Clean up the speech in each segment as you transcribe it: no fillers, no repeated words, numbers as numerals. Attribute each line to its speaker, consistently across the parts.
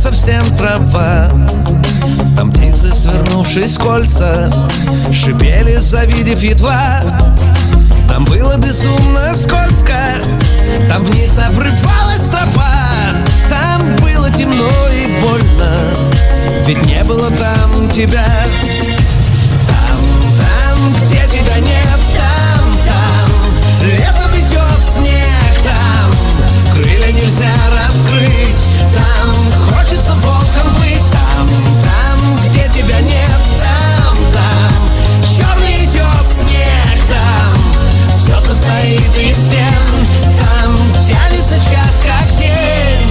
Speaker 1: совсем трава. Там птицы, свернувшись в кольца, шипели, завидев едва. Там было безумно скользко, там вниз обрывалась тропа. Там было темно и больно, ведь не было там тебя. Там, где тебя нет, там летом идет снег. Там крылья нельзя раскрыть, там хочется волком быть. Там, где тебя нет, там черный идет снег. Там все состоит из стен, там тянется час, как день.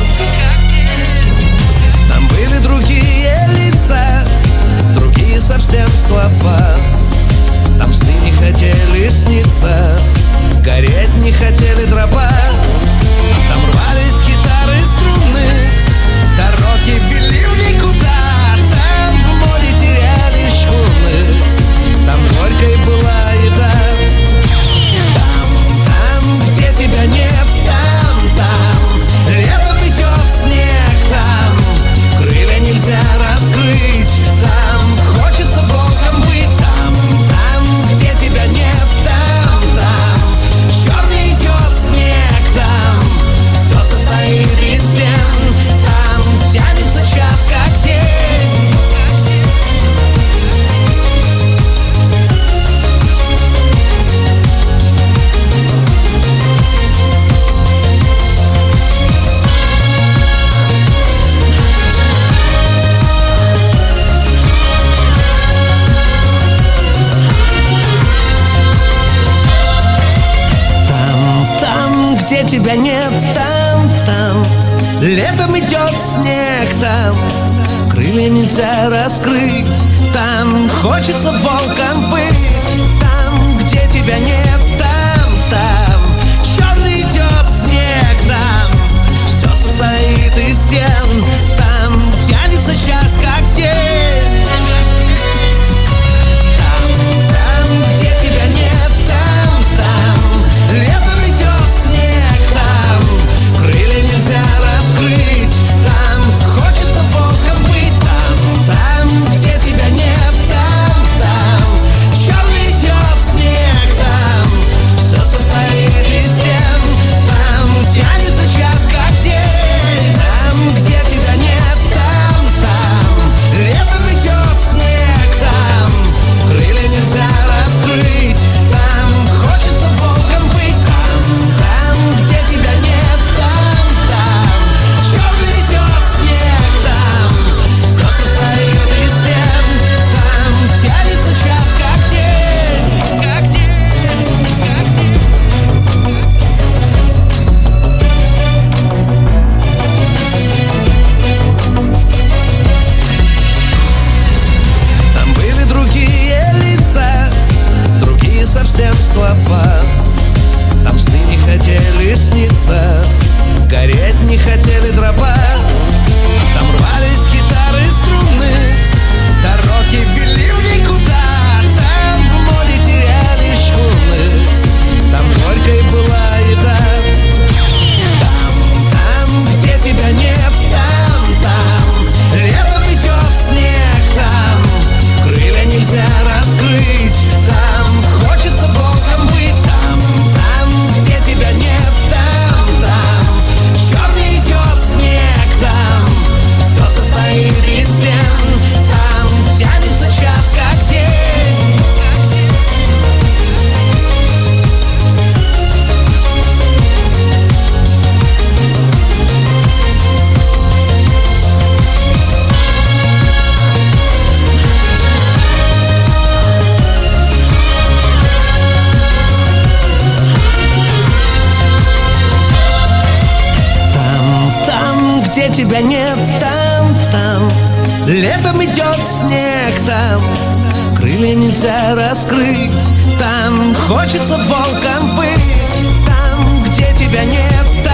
Speaker 1: Там были другие лица, другие совсем слова. Там сны не хотели сниться, гореть не хотели дрова. Там рвались гитары, струны, дороги вели в никуда. Там в море терялись шхуны, там горькой была еда. Там, где тебя нет, там летом идет снег. Там крылья нельзя раскрыть, там хочется волком быть. Там, где тебя нет, там черный идет снег. Там все состоит из стен, там тянется час, как день. Там, где тебя нет, там летом идет снег. Там крылья нельзя раскрыть, там хочется волком быть. Там, где тебя нет, там черный идет снег. Там все состоит из стен, там тянется час, как день. Там, где тебя нет, там летом идет снег. Там крылья нельзя раскрыть, там хочется волком быть. Там, где тебя нет, там черный идет снег. Там все состоит из стен, там тянется час, как день. Там, где тебя нет, там летом идет снег. Там крылья нельзя раскрыть, там хочется волком быть. Там, где тебя нет, там черный идет снег. Там все состоит из стен, там тянется час, как день, как день, как день. Там были другие лица, другие совсем слова. Там сны не хотели сниться, гореть не хотели дрова. Там рвались гитары, струны, дороги вели в никуда. Там в море терялись шхуны, там горькой была еда. Там, где тебя нет, там летом идет снег. Там крылья нельзя раскрыть, там хочется волком быть. Там, где тебя нет, там черный идет снег. Там все состоит из стен, там тянется час, как день. Там, где тебя нет, там летом идет снег. Там крылья нельзя раскрыть, там хочется волком быть. Там, где тебя нет,